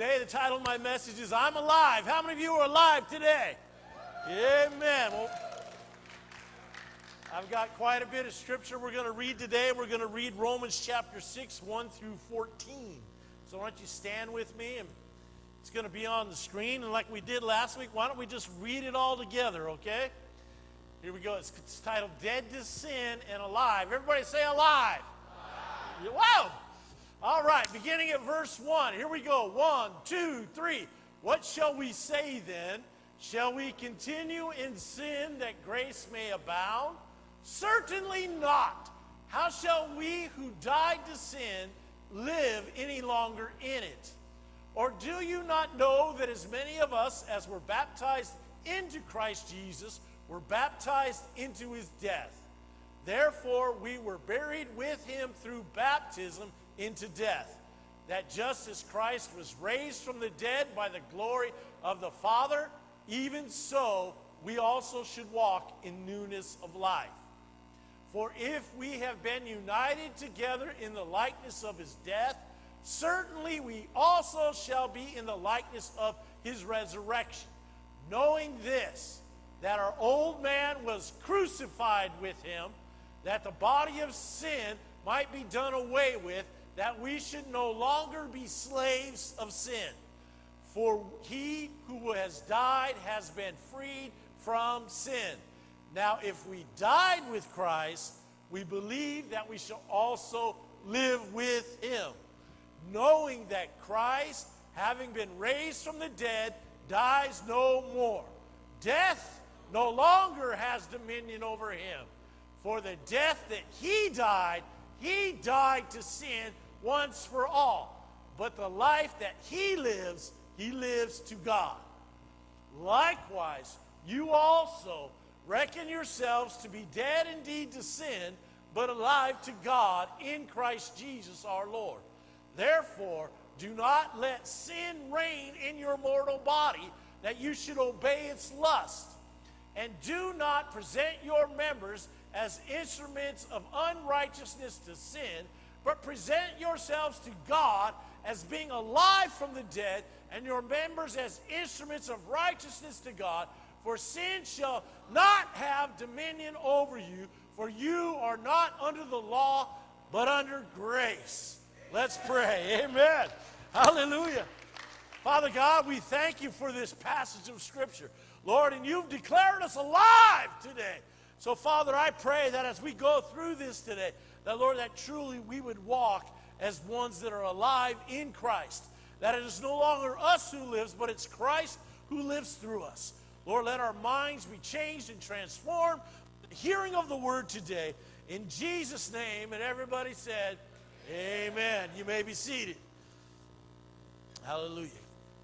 Today, the title of my message is, I'm Alive. How many of you are alive today? Amen. Well, I've got quite a bit of scripture we're going to read today. We're going to read Romans chapter 6, 1 through 14. So why don't you stand with me? And it's going to be on the screen. And like we did last week, why don't we just read it all together, okay? Here we go. It's titled, Dead to Sin and Alive. Everybody say alive. Alive. Wow. All right, beginning at verse 1. Here we go. 1, 2, 3. What shall we say then? Shall we continue in sin that grace may abound? Certainly not. How shall we who died to sin live any longer in it? Or do you not know that as many of us as were baptized into Christ Jesus were baptized into his death? Therefore we were buried with him through baptism into death, that just as Christ was raised from the dead by the glory of the Father, even so we also should walk in newness of life. For if we have been united together in the likeness of his death, certainly we also shall be in the likeness of his resurrection, knowing this, that our old man was crucified with him, that the body of sin might be done away with, that we should no longer be slaves of sin. For he who has died has been freed from sin. Now if we died with Christ, we believe that we shall also live with him, knowing that Christ, having been raised from the dead, dies no more. Death no longer has dominion over him. For the death that he died to sin once for all. But the life that he lives to God. Likewise, you also reckon yourselves to be dead indeed to sin, but alive to God in Christ Jesus our Lord. Therefore, do not let sin reign in your mortal body, that you should obey its lust. And do not present your members as instruments of unrighteousness to sin, but present yourselves to God as being alive from the dead, and your members as instruments of righteousness to God. For sin shall not have dominion over you, for you are not under the law, but under grace. Let's pray. Amen. Hallelujah. Father God, we thank you for this passage of Scripture. Lord, and you've declared us alive today. So, Father, I pray that as we go through this today, that, Lord, that truly we would walk as ones that are alive in Christ. That it is no longer us who lives, but it's Christ who lives through us. Lord, let our minds be changed and transformed. The hearing of the word today, in Jesus' name, and everybody said, amen. You may be seated. Hallelujah.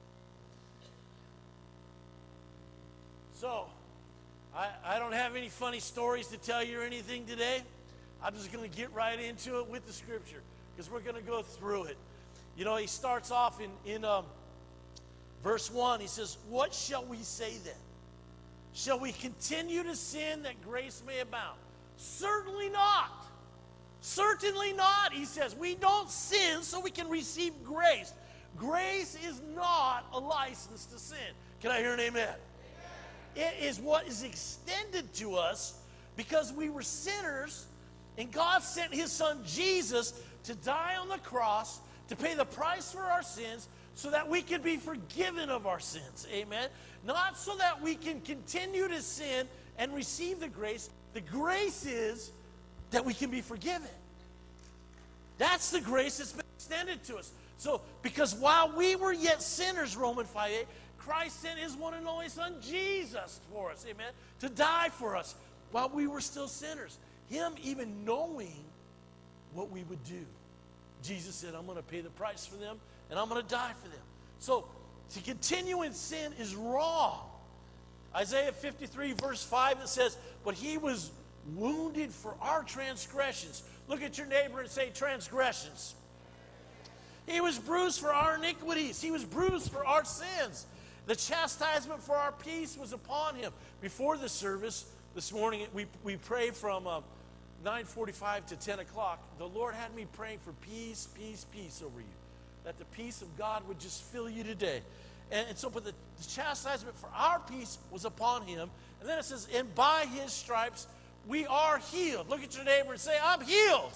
So, I don't have any funny stories to tell you or anything today. I'm just going to get right into it with the scripture, because we're going to go through it. You know, he starts off in verse 1. He says, what shall we say then? Shall we continue to sin that grace may abound? Certainly not. Certainly not. He says, we don't sin so we can receive grace. Grace is not a license to sin. Can I hear an amen? It is what is extended to us because we were sinners, and God sent his son Jesus to die on the cross to pay the price for our sins so that we could be forgiven of our sins. Amen. Not so that we can continue to sin and receive the grace. The grace is that we can be forgiven. That's the grace that's been extended to us. So, because while we were yet sinners, Romans 5:8, Christ sent his one and only son, Jesus, for us, amen, to die for us while we were still sinners. Him even knowing what we would do. Jesus said, I'm going to pay the price for them, and I'm going to die for them. So, to continue in sin is wrong. Isaiah 53, verse 5, it says, but he was wounded for our transgressions. Look at your neighbor and say, transgressions. He was bruised for our iniquities. He was bruised for our sins. The chastisement for our peace was upon him. Before the service this morning, we prayed from 9:45 to 10 o'clock. The Lord had me praying for peace, peace, peace over you. that the peace of God would just fill you today. And so, but the chastisement for our peace was upon him. And then it says, and by his stripes we are healed. Look at your neighbor and say, I'm healed.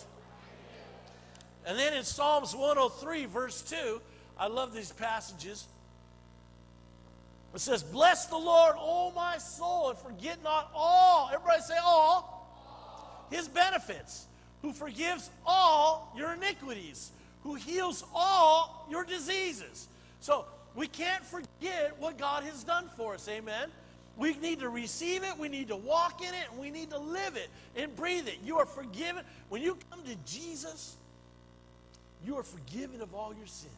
And then in Psalms 103, verse 2, I love these passages. It says, bless the Lord, O my soul, and forget not all. Everybody say all. His benefits. Who forgives all your iniquities. Who heals all your diseases. So we can't forget what God has done for us. Amen. We need to receive it. We need to walk in it. And we need to live it and breathe it. You are forgiven. When you come to Jesus, you are forgiven of all your sins.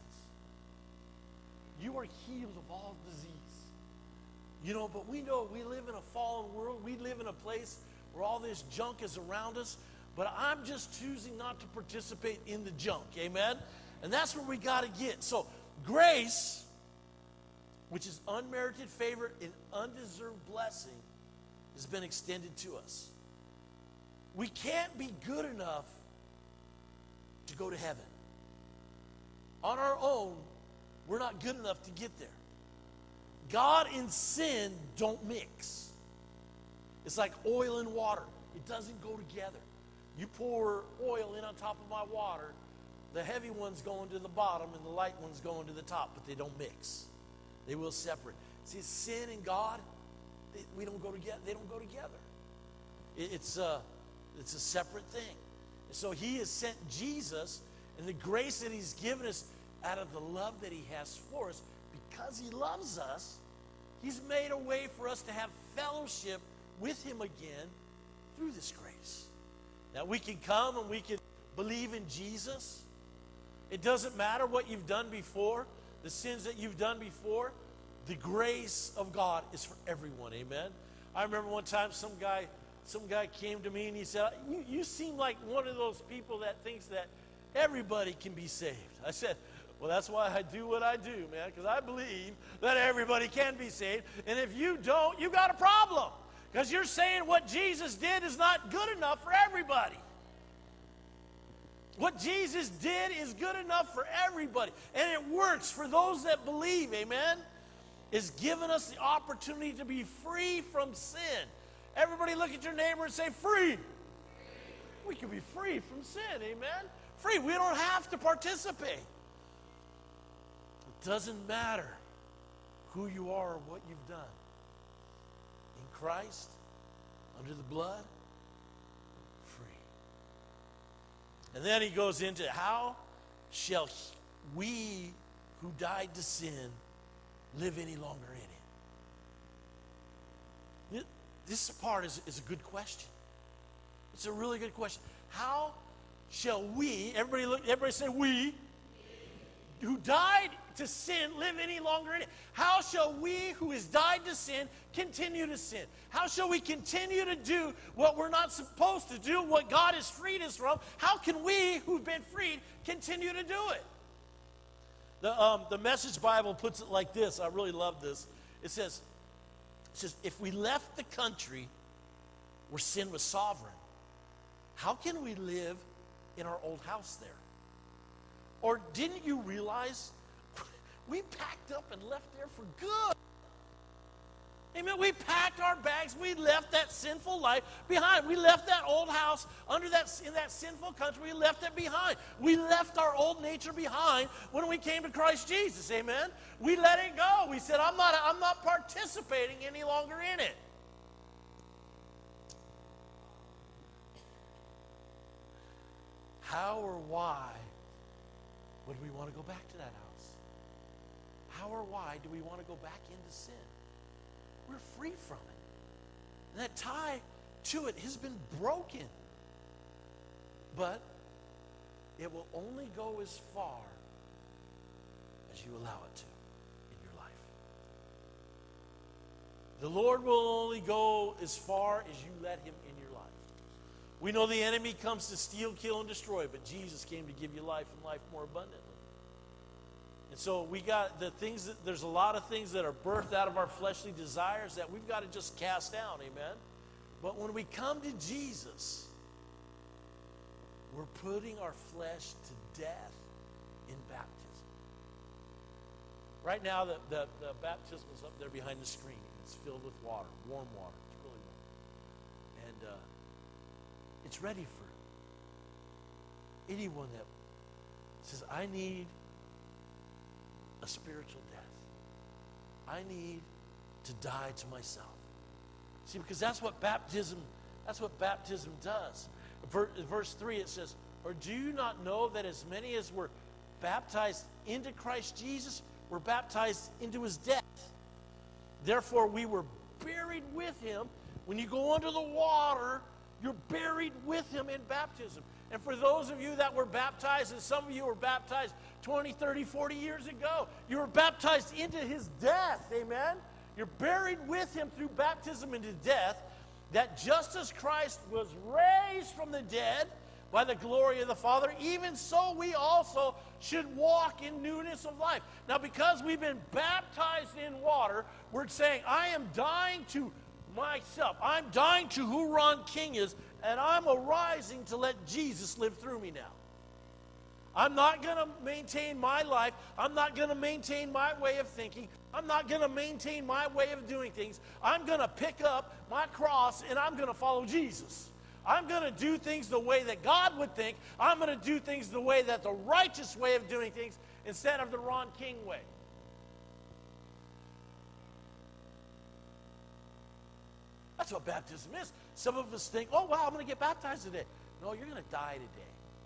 You are healed of all disease. You know, but we know we live in a fallen world. We live in a place where all this junk is around us. But I'm just choosing not to participate in the junk. Amen? And that's where we got to get. So grace, which is unmerited favor and undeserved blessing, has been extended to us. We can't be good enough to go to heaven. On our own, we're not good enough to get there. God and sin don't mix. It's like oil and water. It doesn't go together. You pour oil in on top of my water, the heavy one's going to the bottom and the light one's going to the top, but they don't mix. They will separate. See, sin and God, we don't go together. They don't go together. It's a separate thing. And so he has sent Jesus, and the grace that he's given us out of the love that he has for us, because he loves us, he's made a way for us to have fellowship with him again through this grace. Now we can come and we can believe in Jesus. It doesn't matter what you've done before, the sins that you've done before. The grace of God is for everyone. Amen. I remember one time some guy came to me and he said, you seem like one of those people that thinks that everybody can be saved. I said, well, that's why I do what I do, man, because I believe that everybody can be saved. And if you don't, you got a problem. Because you're saying what Jesus did is not good enough for everybody. What Jesus did is good enough for everybody. And it works for those that believe, amen? It's given us the opportunity to be free from sin. Everybody look at your neighbor and say, free. We can be free from sin, amen? Free. We don't have to participate. It doesn't matter who you are or what you've done. In Christ, under the blood, free. And then he goes into, how shall we who died to sin live any longer in it? This part is a good question. It's a really good question. How shall we, everybody say we, who died to sin, live any longer in it? How shall we who has died to sin continue to sin? How shall we continue to do what we're not supposed to do, what God has freed us from? How can we who've been freed continue to do it? The Message Bible puts it like this. I really love this. It says, if we left the country where sin was sovereign, how can we live in our old house there? Or didn't you realize we packed up and left there for good? Amen. We packed our bags. We left that sinful life behind. We left that old house in that sinful country. We left it behind. We left our old nature behind when we came to Christ Jesus. Amen. We let it go. We said, I'm not participating any longer in it. How or why would we want to go back to that house? How or why do we want to go back into sin? We're free from it. And that tie to it has been broken. But it will only go as far as you allow it to in your life. The Lord will only go as far as you let him in your life. We know the enemy comes to steal, kill, and destroy, but Jesus came to give you life and life more abundantly. And so we got there's a lot of things that are birthed out of our fleshly desires that we've got to just cast down, amen? But when we come to Jesus, we're putting our flesh to death in baptism. Right now, the baptism is up there behind the screen. It's filled with water, warm water. It's really warm. And it's ready for anyone that says, I need a spiritual death. I need to die to myself. See, because that's what baptism does. Verse 3, it says, or do you not know that as many as were baptized into Christ Jesus were baptized into his death? Therefore, we were buried with him. When you go under the water, you're buried with him in baptism. And for those of you that were baptized, and some of you were baptized 20, 30, 40 years ago, you were baptized into his death. Amen? You're buried with him through baptism into death, that just as Christ was raised from the dead by the glory of the Father, even so we also should walk in newness of life. Now, because we've been baptized in water, we're saying, I am dying to myself. I'm dying to who Ron King is, and I'm arising to let Jesus live through me now. I'm not going to maintain my life. I'm not going to maintain my way of thinking. I'm not going to maintain my way of doing things. I'm going to pick up my cross, and I'm going to follow Jesus. I'm going to do things the way that God would think. I'm going to do things the way that the righteous way of doing things instead of the Ron King way. That's what baptism is. Some of us think, oh, wow, I'm going to get baptized today. No, you're going to die today.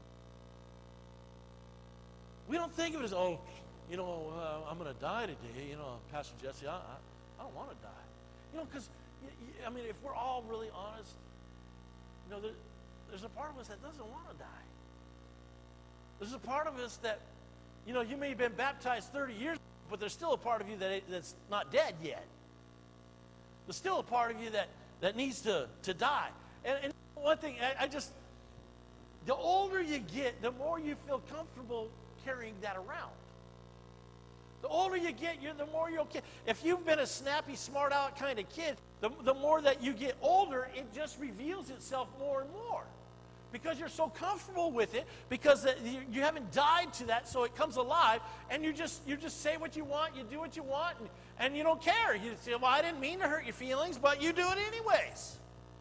We don't think of it as, oh, I'm going to die today. Pastor Jesse, I don't want to die. Because, if we're all really honest, there's a part of us that doesn't want to die. There's a part of us that, you may have been baptized 30 years ago, but there's still a part of you that's not dead yet. There's still a part of you that needs to die. And one thing, the older you get, the more you feel comfortable carrying that around. The older you get, the more you're okay. If you've been a snappy, smart-aleck kind of kid, the more that you get older, it just reveals itself more and more. Because you're so comfortable with it, because you haven't died to that, so it comes alive, and you just say what you want, you do what you want, and you don't care. You say, well, I didn't mean to hurt your feelings, but you do it anyways.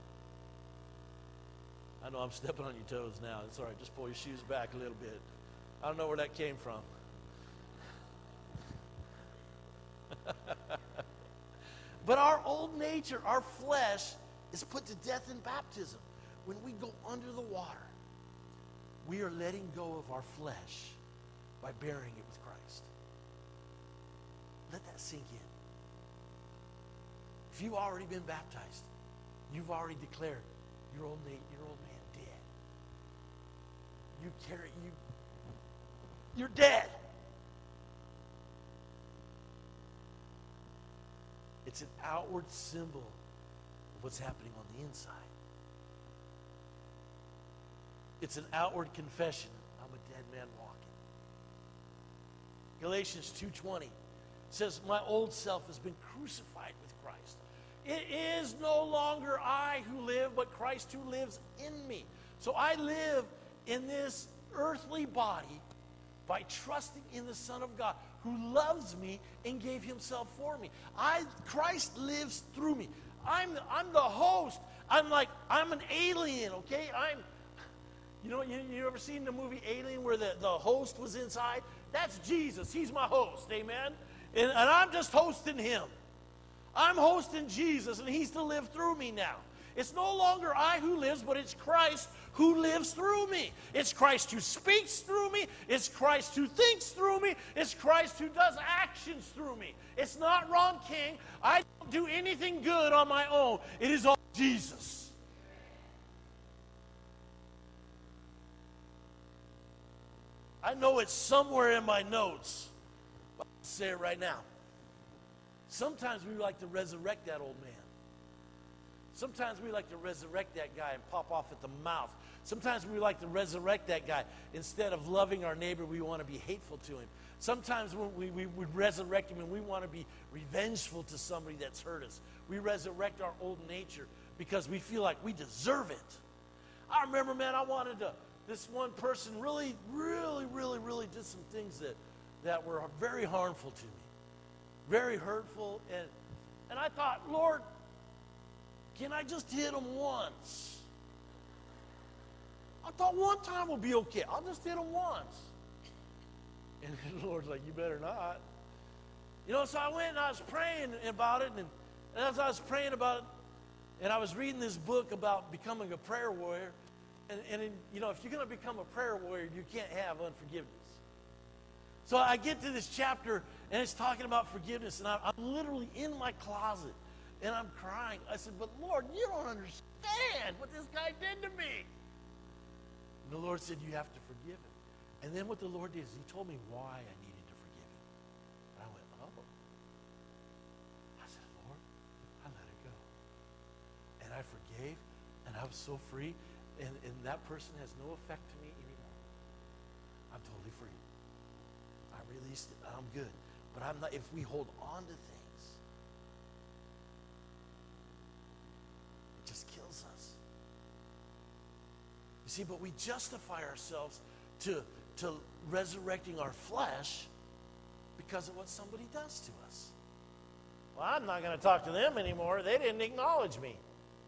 I know I'm stepping on your toes now. It's all right. Just pull your shoes back a little bit. I don't know where that came from. But our old nature, our flesh, is put to death in baptism. When we go under the water, we are letting go of our flesh by burying it with Christ. Let that sink in. If you've already been baptized, you've already declared your old man dead. You're dead. It's an outward symbol of what's happening on the inside. It's an outward confession. I'm a dead man walking. Galatians 2:20 says, my old self has been crucified with Christ. It is no longer I who live, but Christ who lives in me. So I live in this earthly body by trusting in the Son of God who loves me and gave himself for me. Christ lives through me. I'm the host. I'm an alien, okay? You ever seen the movie Alien where the host was inside? That's Jesus. He's my host, amen? And I'm just hosting him. I'm hosting Jesus, and he's to live through me now. It's no longer I who lives, but it's Christ who lives through me. It's Christ who speaks through me. It's Christ who thinks through me. It's Christ who does actions through me. It's not Ron King. I don't do anything good on my own. It is all Jesus. I know it's somewhere in my notes, but I'll say it right now. Sometimes we like to resurrect that old man. Sometimes we like to resurrect that guy and pop off at the mouth. Sometimes we like to resurrect that guy. Instead of loving our neighbor, we want to be hateful to him. Sometimes we would resurrect him and we want to be revengeful to somebody that's hurt us. We resurrect our old nature because we feel like we deserve it. I remember, man, this one person really did some things that were very harmful to me. very hurtful. And I thought, Lord, can I just hit him once? I thought one time will be okay. I'll just hit him once. And the Lord's like, you better not. You know, so I went and I was praying about it. And as I was praying about it, and I was reading this book about becoming a prayer warrior. And you know, if you're going to become a prayer warrior, you can't have unforgiveness. So I get to this chapter, and it's talking about forgiveness. And I'm literally in my closet, and I'm crying. I said, but Lord, you don't understand what this guy did to me. And the Lord said, you have to forgive him. And then what the Lord did is he told me why I needed to forgive him. And I went, oh. I said, Lord, I let it go. And I forgave, and I was so free, and that person has no effect to me anymore. I'm totally free. I released it. I'm good. But I'm not. If we hold on to things, it just kills us. You see, but we justify ourselves to resurrecting our flesh because of what somebody does to us. Well, I'm not going to talk to them anymore. They didn't acknowledge me.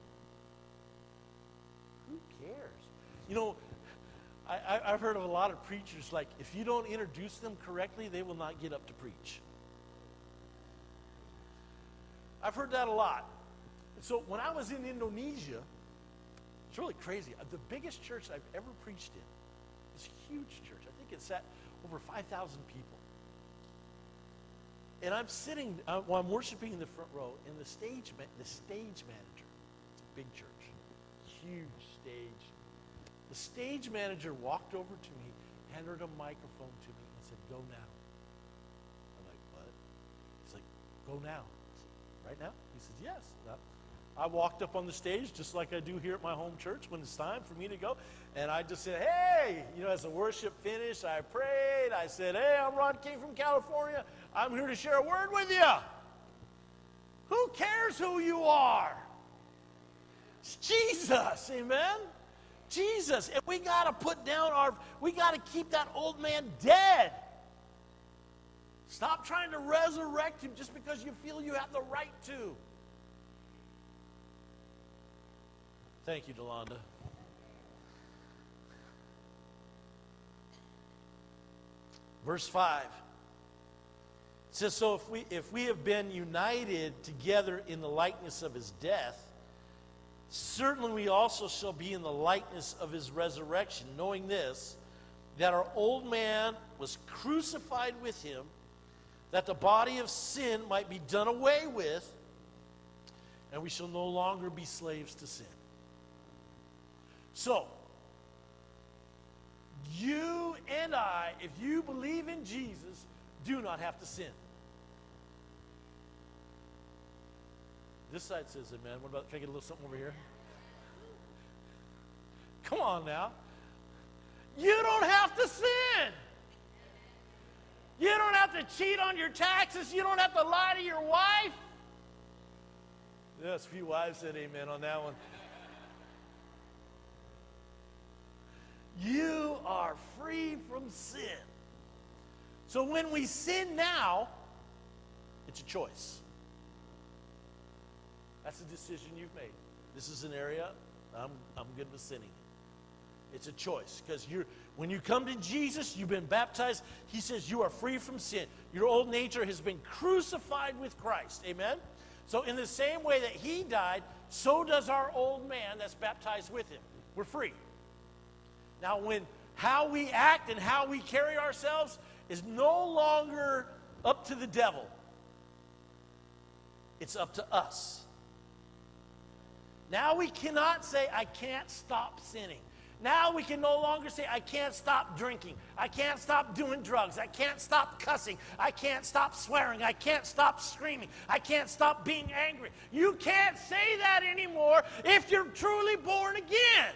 Who cares? You know, I've heard of a lot of preachers, like, if you don't introduce them correctly, they will not get up to preach. I've heard that a lot. So when I was in Indonesia, it's really crazy. The biggest church I've ever preached in, this huge church, I think it sat over 5,000 people. And I'm sitting, while I'm worshiping in the front row, and the stage manager, it's a big church, huge stage. The stage manager walked over to me, handed a microphone to me, and said, go now. I'm like, what? He's like, go now. I said, right now? He says, yes. Now, I walked up on the stage just like I do here at my home church when it's time for me to go. And I just said, hey, you know, as the worship finished, I prayed. I said, hey, I'm Ron King from California. I'm here to share a word with you. Who cares who you are? It's Jesus, amen? Jesus. And we got to put down we got to keep that old man dead. Stop trying to resurrect him just because you feel you have the right to. Thank you, Delonda. Verse 5. It says, so if we have been united together in the likeness of his death, certainly we also shall be in the likeness of his resurrection, knowing this, that our old man was crucified with him, that the body of sin might be done away with, and we shall no longer be slaves to sin. So, you and I, if you believe in Jesus, do not have to sin. This side says amen. What about, can I get a little something over here? Come on now. You don't have to sin. You don't have to cheat on your taxes. You don't have to lie to your wife. Yes, a few wives said amen on that one. You are free from sin. So when we sin now, it's a choice. That's a decision you've made. This is an area I'm good with sinning. It's a choice. Because when you come to Jesus, you've been baptized. He says you are free from sin. Your old nature has been crucified with Christ. Amen? So in the same way that he died, so does our old man that's baptized with him. We're free. Now, how we act and how we carry ourselves is no longer up to the devil. It's up to us. Now we cannot say, I can't stop sinning. Now we can no longer say, I can't stop drinking. I can't stop doing drugs. I can't stop cussing. I can't stop swearing. I can't stop screaming. I can't stop being angry. You can't say that anymore if you're truly born again.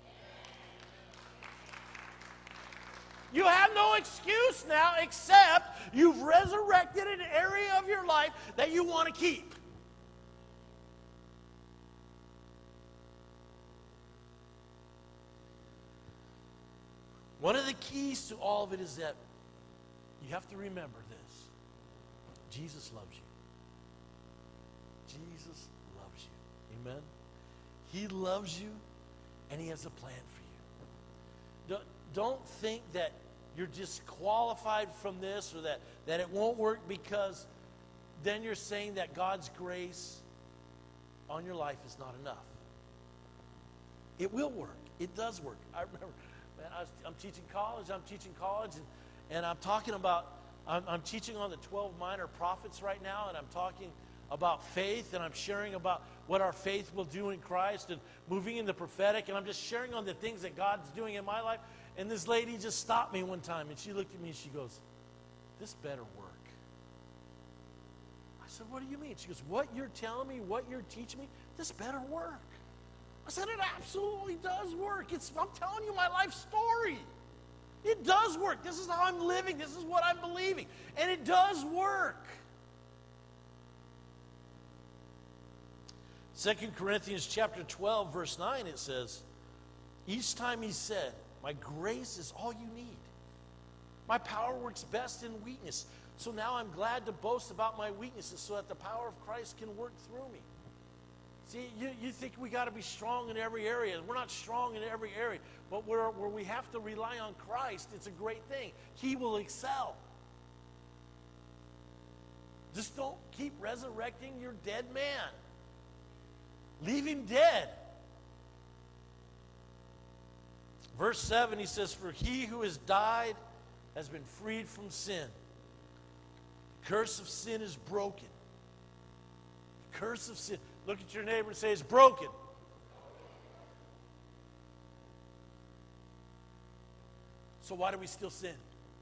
You have no excuse now except you've resurrected an area of your life that you want to keep. One of the keys to all of it is that you have to remember this. Jesus loves you. Jesus loves you. Amen? He loves you, and he has a plan for you. Don't think that you're disqualified from this or that it won't work, because then you're saying that God's grace on your life is not enough. It will work. It does work. I remember, man, I'm teaching college, and I'm talking about, I'm teaching on the 12 minor prophets right now, and I'm talking about faith, and I'm sharing about what our faith will do in Christ and moving in the prophetic, and I'm just sharing on the things that God's doing in my life. And this lady just stopped me one time, and she looked at me and she goes, "This better work." I said, "What do you mean?" She goes, "What you're telling me, what you're teaching me, this better work." I said, "It absolutely does work. I'm telling you my life story. It does work. This is how I'm living. This is what I'm believing. And it does work." 2 Corinthians chapter 12, verse 9, it says, each time he said, "My grace is all you need. My power works best in weakness. So now I'm glad to boast about my weaknesses so that the power of Christ can work through me." See, you think we got to be strong in every area. We're not strong in every area. But where we have to rely on Christ, it's a great thing. He will excel. Just don't keep resurrecting your dead man. Leave him dead. Verse 7, he says, "For he who has died has been freed from sin. The curse of sin is broken." The curse of sin. Look at your neighbor and say, "It's broken." So why do we still sin?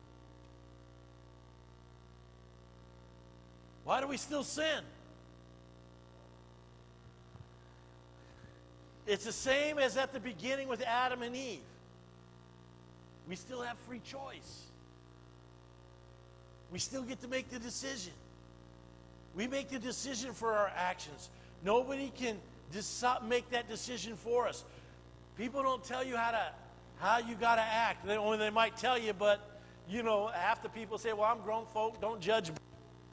Why do we still sin? It's the same as at the beginning with Adam and Eve. We still have free choice. We still get to make the decision. We make the decision for our actions. Nobody can make that decision for us. People don't tell you how you got to act. They might tell you, but half the people say, "Well, I'm grown folk, don't judge me."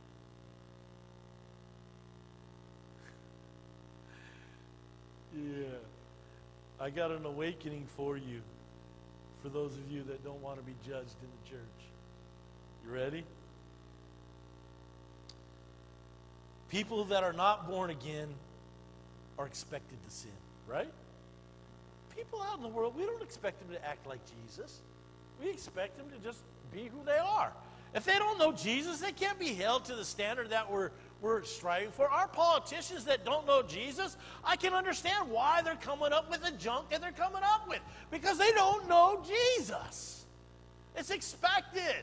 Yeah. I got an awakening for you, for those of you that don't want to be judged in the church. You ready? People that are not born again are expected to sin, right? People out in the world, we don't expect them to act like Jesus. We expect them to just be who they are. If they don't know Jesus, they can't be held to the standard that we're striving for. Our politicians that don't know Jesus, I can understand why they're coming up with the junk that they're coming up with. Because they don't know Jesus. It's expected.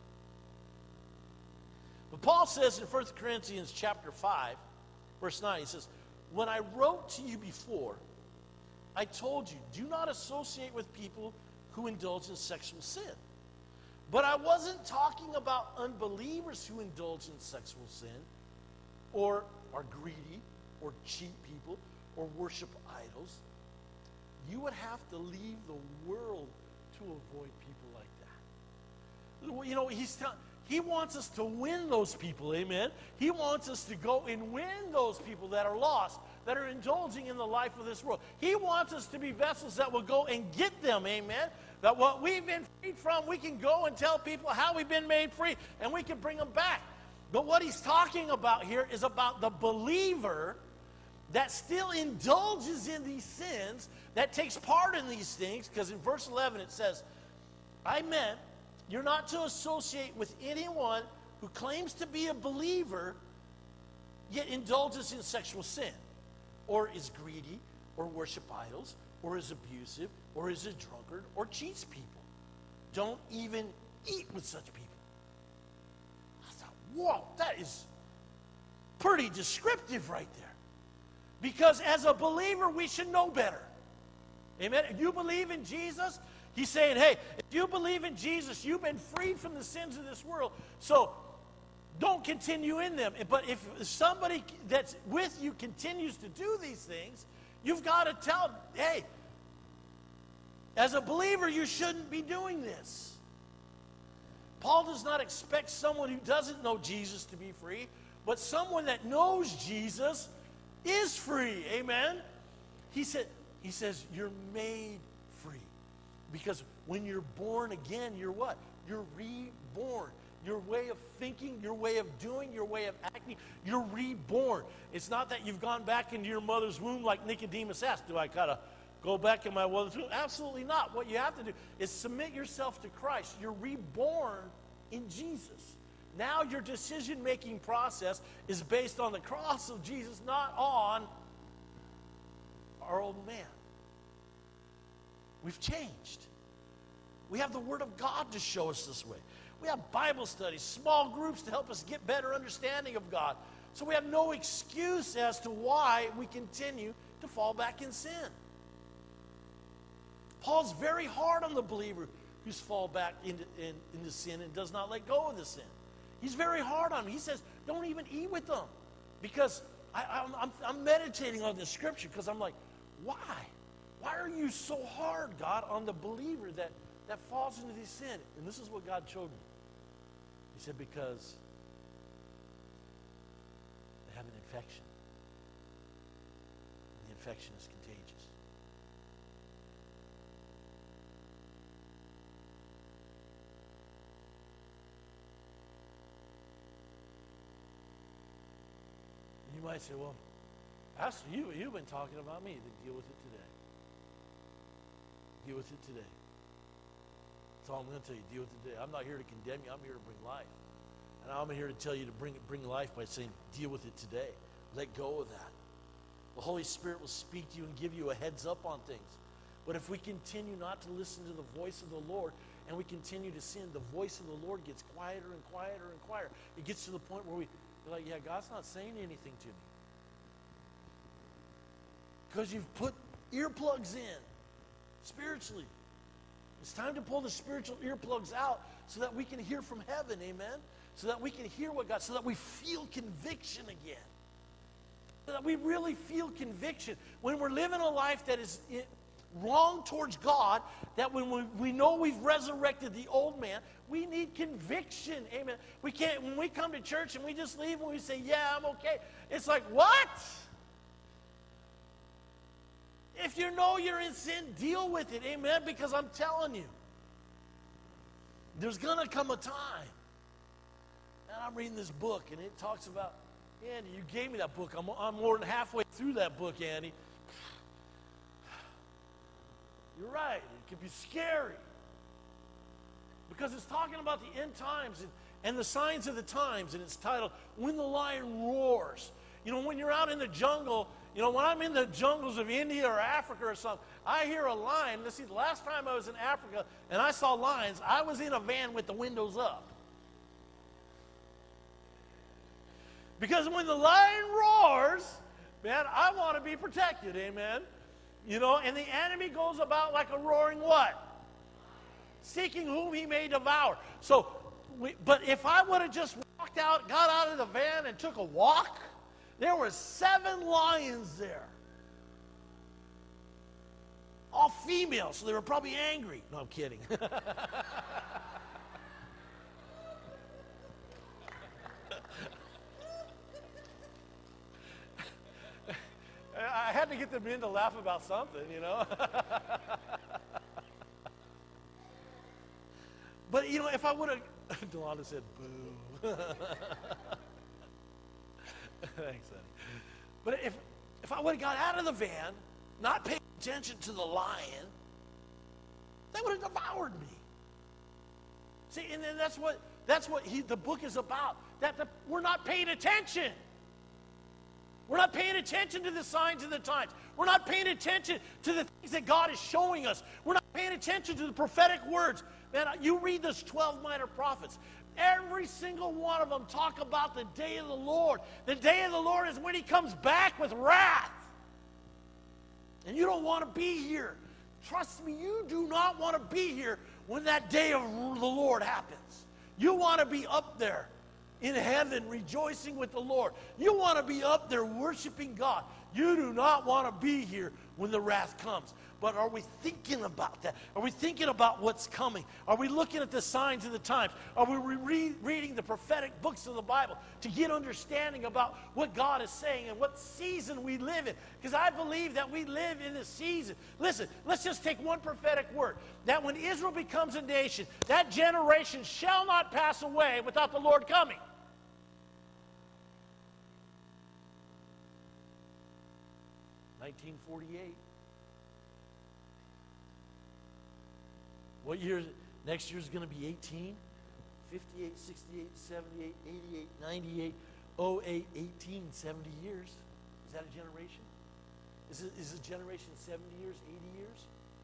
But Paul says in 1 Corinthians chapter 5, verse 9, he says, "When I wrote to you before, I told you, do not associate with people who indulge in sexual sin. But I wasn't talking about unbelievers who indulge in sexual sin, or are greedy, or cheat people, or worship idols. You would have to leave the world to avoid people like that." He wants us to win those people, amen? He wants us to go and win those people that are lost, that are indulging in the life of this world. He wants us to be vessels that will go and get them, amen? That what we've been freed from, we can go and tell people how we've been made free, and we can bring them back. But what he's talking about here is about the believer that still indulges in these sins, that takes part in these things, because in verse 11 it says, "I meant you're not to associate with anyone who claims to be a believer, yet indulges in sexual sin, or is greedy, or worship idols, or is abusive, or is a drunkard, or cheats people. Don't even eat with such people." I thought, whoa, that is pretty descriptive right there. Because as a believer, we should know better. Amen? If you believe in Jesus, he's saying, hey, if you believe in Jesus, you've been freed from the sins of this world. So don't continue in them. But if somebody that's with you continues to do these things, you've got to tell them, hey, as a believer, you shouldn't be doing this. Paul does not expect someone who doesn't know Jesus to be free, but someone that knows Jesus is free. Amen? He says, you're made free. Because when you're born again, you're what? You're reborn. Your way of thinking, your way of doing, your way of acting, you're reborn. It's not that you've gone back into your mother's womb like Nicodemus asked. Do I kind of go back in my mother's womb? Absolutely not. What you have to do is submit yourself to Christ. You're reborn in Jesus. Now your decision-making process is based on the cross of Jesus, not on our old man. We've changed. We have the Word of God to show us this way. We have Bible studies, small groups to help us get better understanding of God. So we have no excuse as to why we continue to fall back in sin. Paul's very hard on the believer who's fall back into sin and does not let go of the sin. He's very hard on them. He says, don't even eat with them. Because I'm meditating on this scripture because I'm like, why? Why are you so hard, God, on the believer that falls into this sin? And this is what God showed me. He said, because they have an infection. And the infection is contagious. And you might say, well, Pastor, you've been talking about me. Then deal with it today. Deal with it today. That's all I'm going to tell you. Deal with it today. I'm not here to condemn you. I'm here to bring life. And I'm here to tell you to bring life by saying, deal with it today. Let go of that. The Holy Spirit will speak to you and give you a heads up on things. But if we continue not to listen to the voice of the Lord and we continue to sin, the voice of the Lord gets quieter and quieter and quieter. It gets to the point where we're like, yeah, God's not saying anything to me. Because you've put earplugs in spiritually. It's time to pull the spiritual earplugs out so that we can hear from heaven, amen? So that we can hear what God, so that we feel conviction again. So that we really feel conviction. When we're living a life that is wrong towards God, that when we know we've resurrected the old man, we need conviction, amen? We can't, when we come to church and we just leave and we say, yeah, I'm okay. It's like, what? If you know you're in sin, deal with it, amen? Because I'm telling you, there's going to come a time. And I'm reading this book, and it talks about, Andy, you gave me that book. I'm more than halfway through that book, Andy. You're right. It can be scary. Because it's talking about the end times and the signs of the times, and it's titled, When the Lion Roars. You know, when you're out in the jungle, you know, when I'm in the jungles of India or Africa or something, I hear a lion. Let's see, the last time I was in Africa and I saw lions, I was in a van with the windows up. Because when the lion roars, man, I want to be protected, amen? You know, and the enemy goes about like a roaring what? Seeking whom he may devour. So, but if I would have just walked out, got out of the van and took a walk, there were 7 lions there. All female, so they were probably angry. No, I'm kidding. I had to get them in to laugh about something, you know. But, you know, if I would have, Delana said, boo. Thanks, honey. But if I would have got out of the van, not paying attention to the lion, they would have devoured me. See, and then that's what the book is about. We're not paying attention. We're not paying attention to the signs of the times. We're not paying attention to the things that God is showing us. We're not paying attention to the prophetic words. Man, you read those 12 minor prophets. Every single one of them talk about the day of the Lord. The day of the Lord is when he comes back with wrath. And you don't want to be here. Trust me, you do not want to be here when that day of the Lord happens. You want to be up there in heaven rejoicing with the Lord. You want to be up there worshiping God. You do not want to be here when the wrath comes. But are we thinking about that? Are we thinking about what's coming? Are we looking at the signs of the times? Are we reading the prophetic books of the Bible to get understanding about what God is saying and what season we live in? Because I believe that we live in a season. Listen, let's just take one prophetic word. That when Israel becomes a nation, that generation shall not pass away without the Lord coming. (1948). What year? Next year is going to be 18, 58, 68, 78, 88, 98, 08, 18, 70 years. Is that a generation? Is a generation 70 years, 80 years?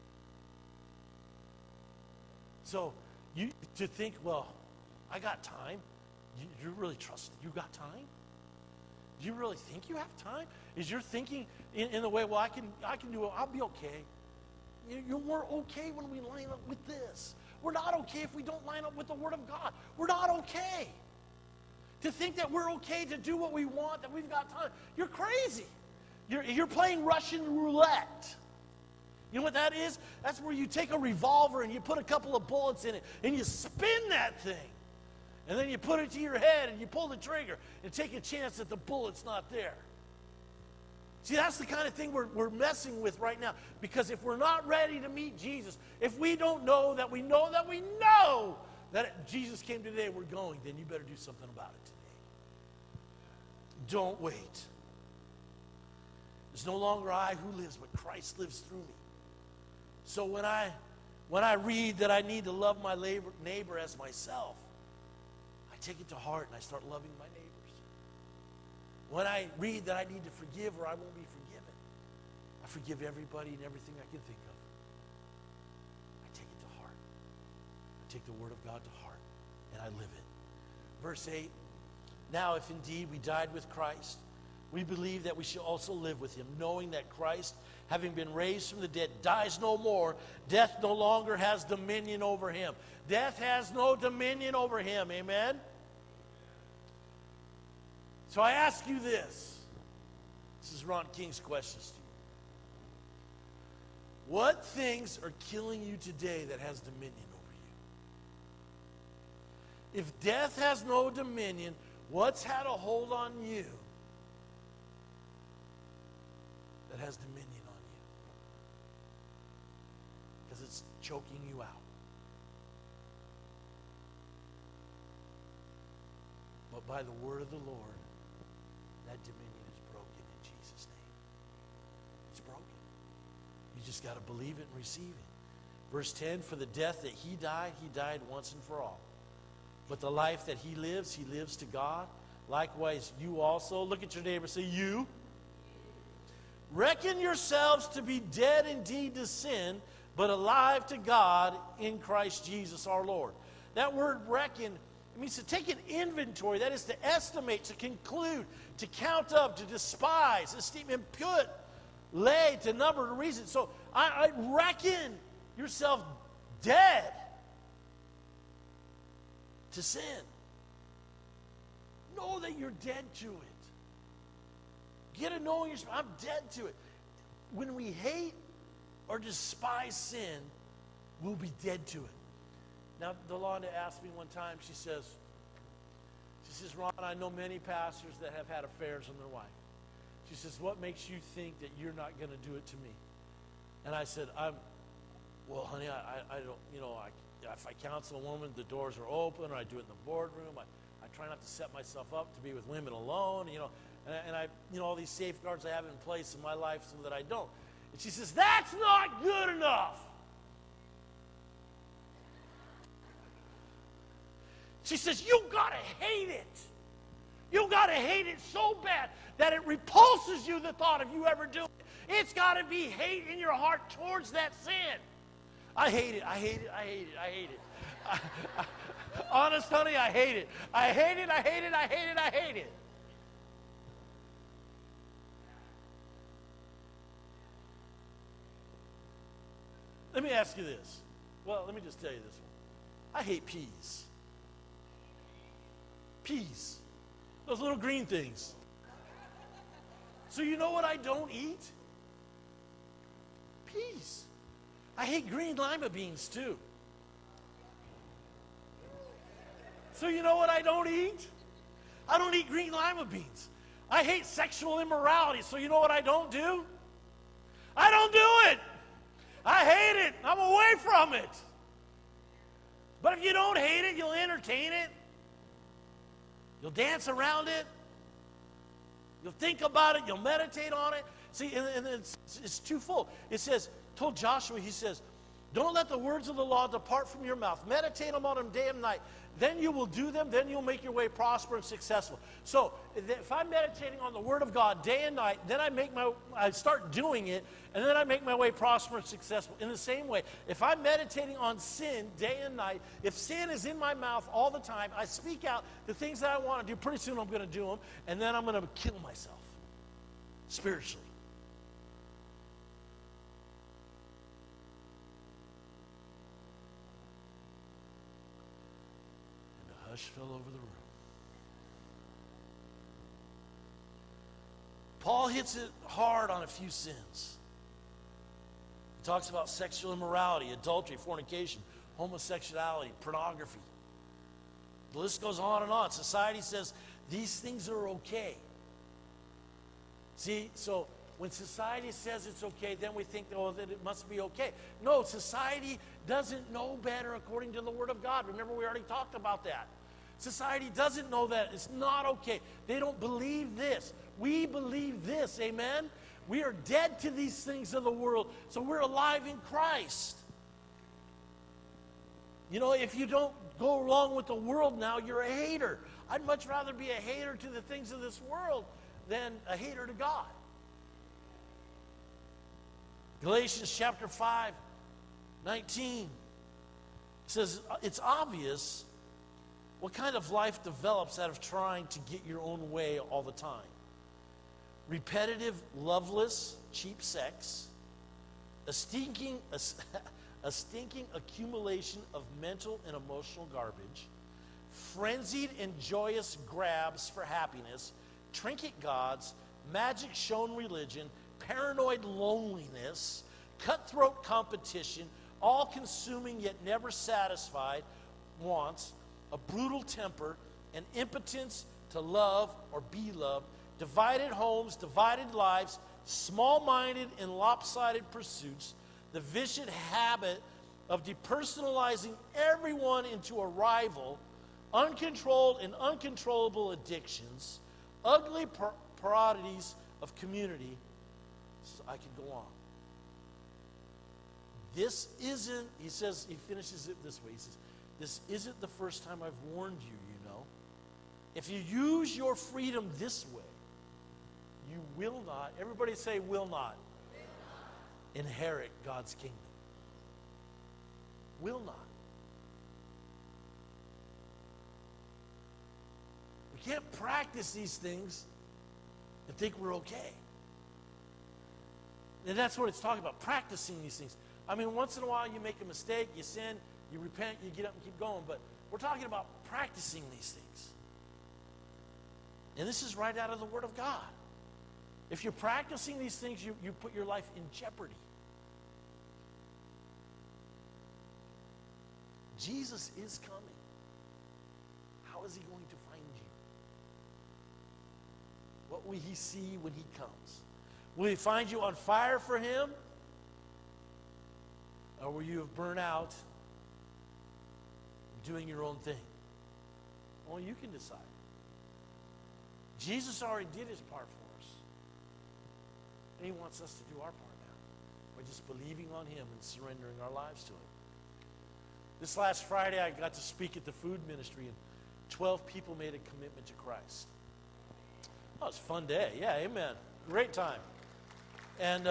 So to think, well, I got time. You really trust you got time? Do you really think you have time? Is your thinking in the way, well, I can do it, I'll be okay. We're okay when we line up with this. We're not okay if we don't line up with the Word of God. We're not okay. To think that we're okay to do what we want, that we've got time, you're crazy. You're playing Russian roulette. You know what that is? That's where you take a revolver and you put a couple of bullets in it and you spin that thing. And then you put it to your head and you pull the trigger and take a chance that the bullet's not there. See, that's the kind of thing we're messing with right now. Because if we're not ready to meet Jesus, if we don't know that we know that we know that Jesus came today, we're going, then you better do something about it today. Don't wait. It's no longer I who lives, but Christ lives through me. So when I read that I need to love my neighbor as myself, I take it to heart and I start loving my neighbors. When I read that I need to forgive or I won't be forgiven, I forgive everybody and everything I can think of. I take it to heart. I take the Word of God to heart and I live it. Verse 8, now if indeed we died with Christ, we believe that we shall also live with him, knowing that Christ, having been raised from the dead, dies no more. Death no longer has dominion over him. Death has no dominion over him. Amen? So I ask you this. This is Ron King's questions to you. What things are killing you today that has dominion over you? If death has no dominion, what's had a hold on you that has dominion on you? Because it's choking you out. But by the word of the Lord, that dominion is broken in Jesus' name. It's broken. You just got to believe it and receive it. Verse 10, for the death that he died once and for all. But the life that he lives to God. Likewise, you also, look at your neighbor, say, you. Reckon yourselves to be dead indeed to sin, but alive to God in Christ Jesus our Lord. That word reckon, it means to take an inventory, that is to estimate, to conclude, to count up, to despise, esteem, impute, lay, to number, to reason. So I reckon yourself dead to sin. Know that you're dead to it. Get to know yourself. I'm dead to it. When we hate or despise sin, we'll be dead to it. Now, Delonda asked me one time, she says, Ron, I know many pastors that have had affairs on their wife. She says, what makes you think that you're not going to do it to me? And I said, well, honey, I don't, if I counsel a woman, the doors are open, or I do it in the boardroom. I try not to set myself up to be with women alone, and I, all these safeguards I have in place in my life so that I don't. And she says, that's not good enough. She says, you got to hate it. You got to hate it so bad that it repulses you, the thought of you ever doing it. It's got to be hate in your heart towards that sin. I hate it. I hate it. I hate it. I hate it. Honest, honey, I hate it. I hate it. I hate it. I hate it. I hate it. Let me ask you this. Well, let me just tell you this one. I hate peas. Peas. Those little green things. So you know what I don't eat? Peas. I hate green lima beans too. So you know what I don't eat? I don't eat green lima beans. I hate sexual immorality. So you know what I don't do? I don't do it. I hate it. I'm away from it. But if you don't hate it, you'll entertain it. You'll dance around it. You'll think about it. You'll meditate on it. See, and it's twofold. It says, told Joshua, he says, don't let the words of the law depart from your mouth. Meditate on them day and night. Then you will do them. Then you'll make your way prosperous and successful. So if I'm meditating on the Word of God day and night, then I start doing it, and then I make my way prosperous and successful. In the same way, if I'm meditating on sin day and night, if sin is in my mouth all the time, I speak out the things that I want to do. Pretty soon I'm going to do them, and then I'm going to kill myself spiritually. Hush fell over the room. Paul hits it hard on a few sins. He talks about sexual immorality, adultery, fornication, homosexuality, pornography. The list goes on and on. Society says these things are okay. See, so when society says it's okay, then we think, oh, that it must be okay. No, society doesn't know better according to the Word of God. Remember, we already talked about that. Society doesn't know that. It's not okay. They don't believe this. We believe this, amen? We are dead to these things of the world, so we're alive in Christ. You know, if you don't go along with the world now, you're a hater. I'd much rather be a hater to the things of this world than a hater to God. Galatians chapter 5, 19 says, it's obvious what kind of life develops out of trying to get your own way all the time. Repetitive, loveless, cheap sex, a stinking accumulation of mental and emotional garbage, frenzied and joyous grabs for happiness, trinket gods, magic shown religion, paranoid loneliness, cutthroat competition, all-consuming yet never satisfied wants, a brutal temper, an impotence to love or be loved, divided homes, divided lives, small-minded and lopsided pursuits, the vicious habit of depersonalizing everyone into a rival, uncontrolled and uncontrollable addictions, ugly parodies of community. I could go on. This isn't, he says, he finishes it this way. He says, this isn't the first time I've warned you, you know. If you use your freedom this way, you will not, everybody say will not, inherit God's kingdom. Will not. We can't practice these things and think we're okay. And that's what it's talking about, practicing these things. I mean, once in a while you make a mistake, you sin, you repent, you get up and keep going. But we're talking about practicing these things. And this is right out of the Word of God. If you're practicing these things, you put your life in jeopardy. Jesus is coming. How is he going to find you? What will he see when he comes? Will he find you on fire for him? Or will you have burned out doing your own thing? Only you can decide. Jesus already did his part for us. And he wants us to do our part now by just believing on him and surrendering our lives to him. This last Friday, I got to speak at the food ministry, and 12 people made a commitment to Christ. Oh, it was a fun day. Yeah, amen. Great time. And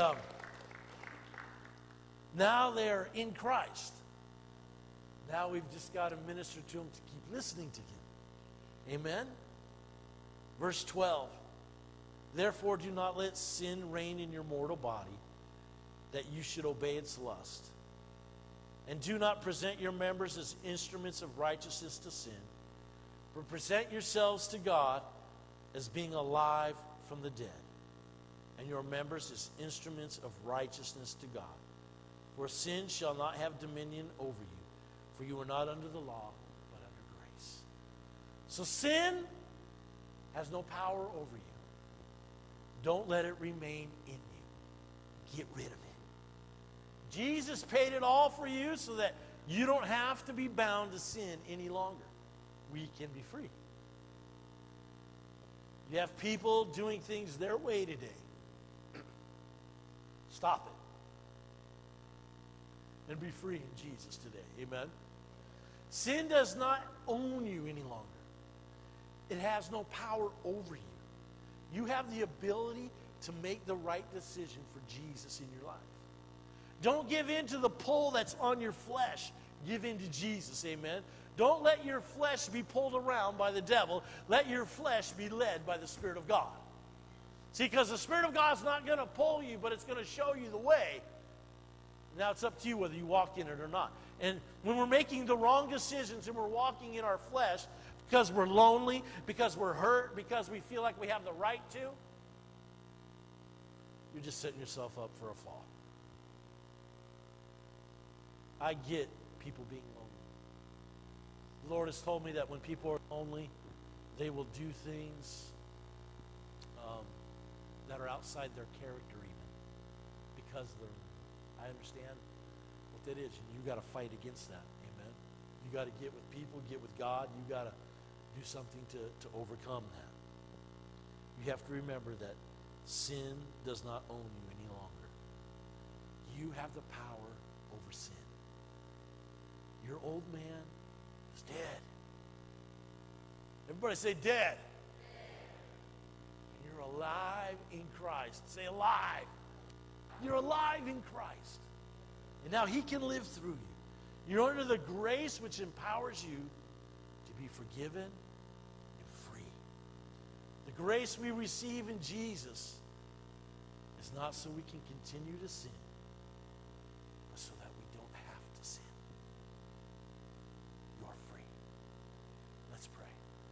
now they're in Christ. Now we've just got to minister to them to keep listening to him. Amen? Verse 12. Therefore do not let sin reign in your mortal body, that you should obey its lust. And do not present your members as instruments of righteousness to sin, but present yourselves to God as being alive from the dead, and your members as instruments of righteousness to God. For sin shall not have dominion over you, for you are not under the law, but under grace. So sin has no power over you. Don't let it remain in you. Get rid of it. Jesus paid it all for you so that you don't have to be bound to sin any longer. We can be free. You have people doing things their way today. Stop it. And be free in Jesus today. Amen. Sin does not own you any longer. It has no power over you. You have the ability to make the right decision for Jesus in your life. Don't give in to the pull that's on your flesh. Give in to Jesus. Amen. Don't let your flesh be pulled around by the devil. Let your flesh be led by the Spirit of God. See, because the Spirit of God is not going to pull you, but it's going to show you the way. Now it's up to you whether you walk in it or not. And when we're making the wrong decisions and we're walking in our flesh because we're lonely, because we're hurt, because we feel like we have the right to, you're just setting yourself up for a fall. I get people being lonely. The Lord has told me that when people are lonely, they will do things that are outside their character even because they're lonely. I understand what that is. You got to fight against that. Amen. You got to get with people, get with God. You got to do something to overcome that. You have to remember that sin does not own you any longer. You have the power over sin. Your old man is dead. Everybody say dead. And you're alive in Christ. Say alive. You're alive in Christ. And now he can live through you. You're under the grace which empowers you to be forgiven and free. The grace we receive in Jesus is not so we can continue to sin, but so that we don't have to sin. You're free. Let's pray.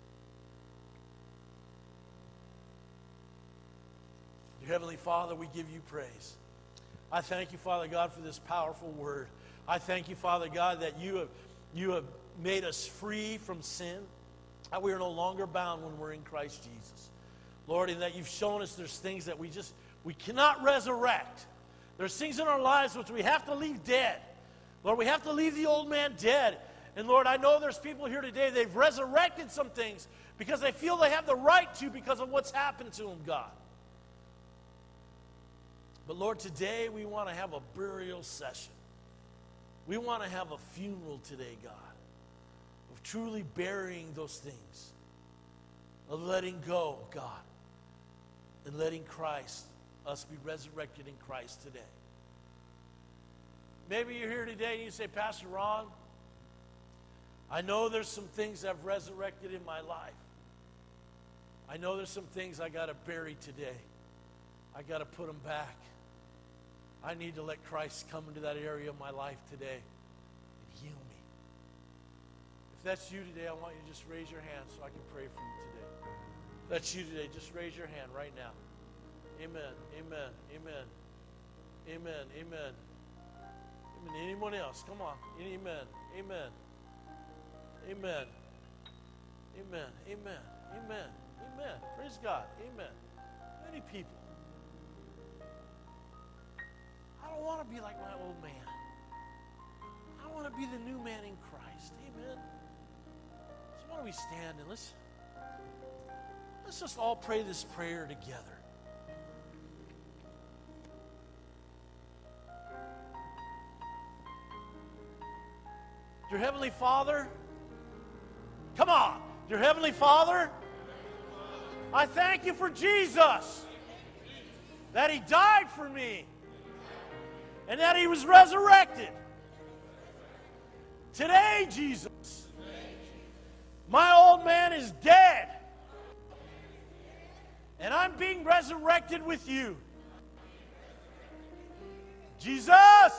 Dear Heavenly Father, we give you praise. I thank you, Father God, for this powerful word. I thank you, Father God, that you have made us free from sin, that we are no longer bound when we're in Christ Jesus. Lord, and that you've shown us there's things that we cannot resurrect. There's things in our lives which we have to leave dead. Lord, we have to leave the old man dead. And Lord, I know there's people here today, they've resurrected some things because they feel they have the right to because of what's happened to them, God. But Lord, today we want to have a burial session. We want to have a funeral today, God, of truly burying those things, of letting go, God, and letting Christ, us be resurrected in Christ today. Maybe you're here today and you say, Pastor Ron, I know there's some things I've resurrected in my life. I know there's some things I got to bury today. I got to put them back. I need to let Christ come into that area of my life today and heal me. If that's you today, I want you to just raise your hand so I can pray for you today. If that's you today, just raise your hand right now. Amen, amen, amen, amen, amen. Amen. Anyone else? Come on. Amen, amen, amen, amen, amen, amen, amen. Praise God. Amen. Many people. I don't want to be like my old man. I want to be the new man in Christ. Amen. So why don't we stand and let's just all pray this prayer together. Dear Heavenly Father, come on. Dear Heavenly Father, I thank you for Jesus, that he died for me, and that he was resurrected. Today, Jesus, my old man is dead, and I'm being resurrected with you. Jesus,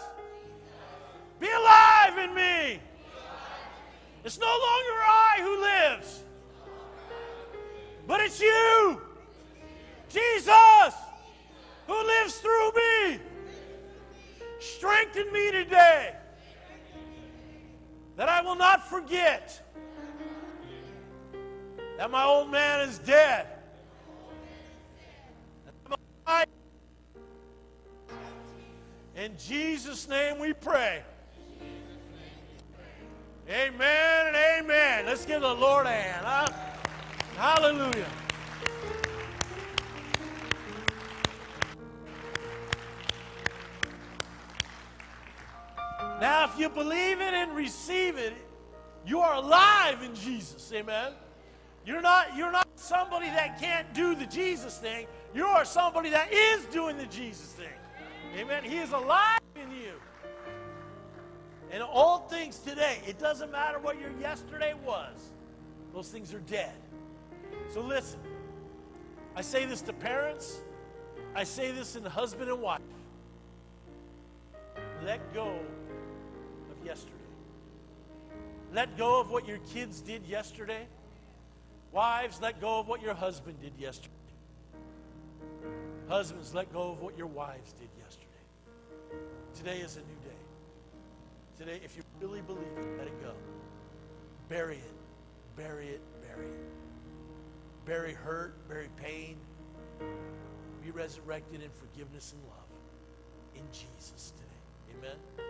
be alive in me. It's no longer I who lives, but it's you. Jesus, who lives through me. Strengthen me today that I will not forget that my old man is dead. In Jesus' name we pray. Amen and amen. Let's give the Lord a hand. Huh? Hallelujah. Now, if you believe it and receive it, you are alive in Jesus. Amen. You're not somebody that can't do the Jesus thing. You are somebody that is doing the Jesus thing. Amen. He is alive in you. And all things today, it doesn't matter what your yesterday was. Those things are dead. So listen, I say this to parents. I say this in husband and wife. Let go of yesterday. Let go of what your kids did yesterday. Wives, let go of what your husband did yesterday. Husbands, let go of what your wives did yesterday. Today is a new day. Today, if you really believe it, let it go. Bury it. Bury it. Bury it. Bury hurt. Bury pain. Be resurrected in forgiveness and love. In Jesus today. Amen.